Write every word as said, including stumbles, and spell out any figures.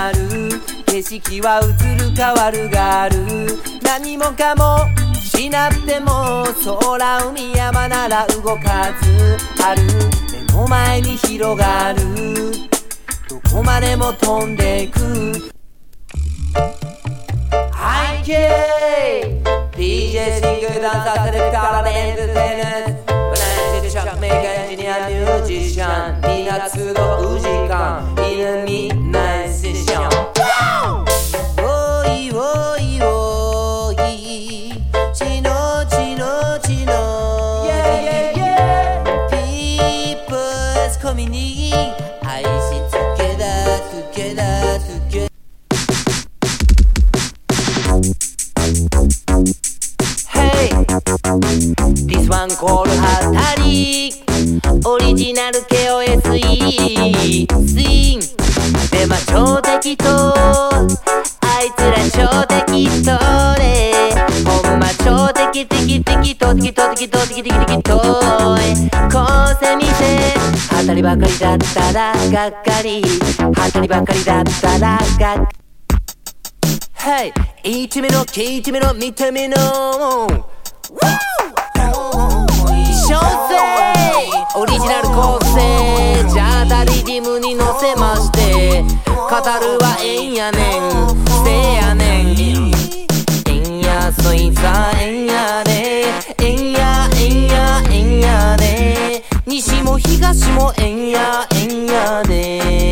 なる景色は移る変わるがある何もかもしなくても空海山なら動かずある目の前に広がるどこまでも飛んでく背景 ディージェー シングルダンサーセレクターエンターテイナーファナンシャルシャックメーカーエンジニアミュージシャンみんな集う時間犬みんなセッションおいおいおいちのちのちの Yeah yeah yeah People's community 愛しtogether together together Hey This one called ハタリオリジナル ケーオーエスイー スインでま超適当あいつら超適当でほんま超適適適当適当適当適適適当こうせ見せハタリばかりだったらがっかりハタリばかりだったらがっかりHey いちめの聞いてみろ見てみろ小生オリジナル構成じゃあたリズムに乗せまして語るはえんやねんせやねんえんやそいつはえんやでえんやえんやえんやで西も東もえんやえんやで